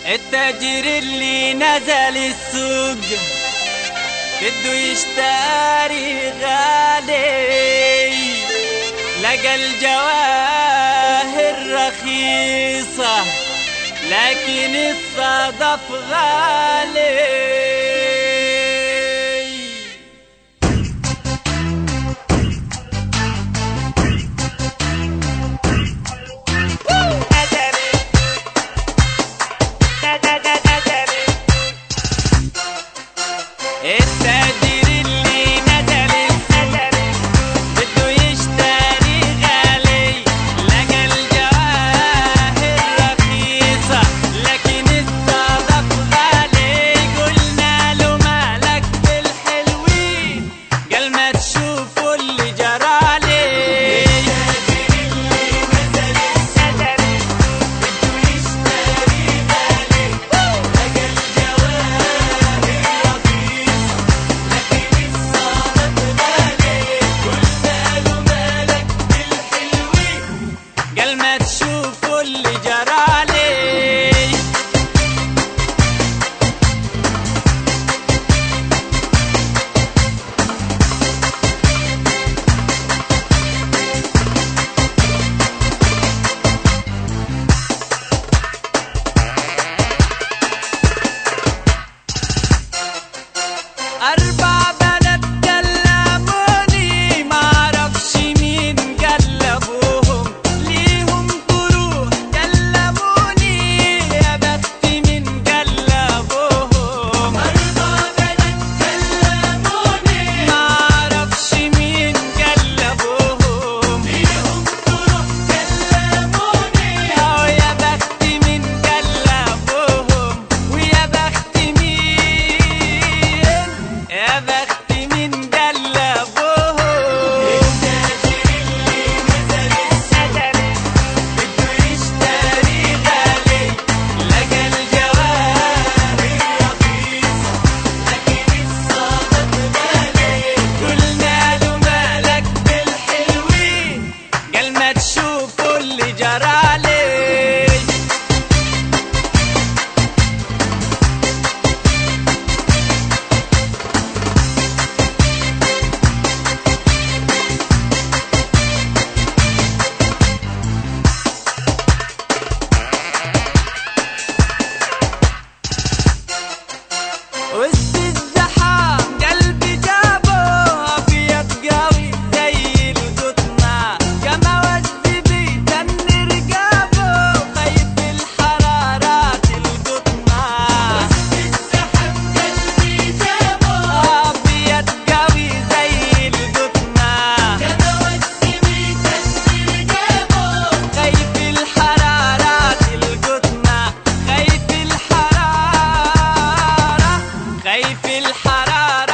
التاجر اللي نزل السوق بده يشتري غالي، لقى الجواهر رخيصة لكن الصدف غالي. التاجر اللي نزل السوق بده يشتري غالي، لقى الجواهر رخيصة لكن الصدف غالي. قلنا له مالك بالحلوين، قال ما تشوفوا اللي جرالي. قال ما تشوفوا اللي جرالي. أربع بنات كلموني معرفش مين قلبوهم، ليهم جروح كلموني يا بخت من قلبوهم. أربع بنات كلموني معرفش مين قلبوهم، ليهم جروح كلموني يا بخت من قلبوهم. ويا بخت مين، يا بخت من قلبوهم. التاجر اللي نزل السوق بده يشتري غالي، لقى الجواهر رخيصة لكن الصدف غالي. قلنا له مالك بالحلوين، قال ما تشوفوا اللي جرالي. وسط الزحام قلبي جابه أبيض قوي زي القطنة، كما وزي بيتن رقابه خايف الحرارات القطنة. وسط الزحام قلبي جابه أبيض قوي زي القطنة، كما وزي بيتن رقابه خايف الحرارات القطنة. خايف الحرارة، خايف الحرارة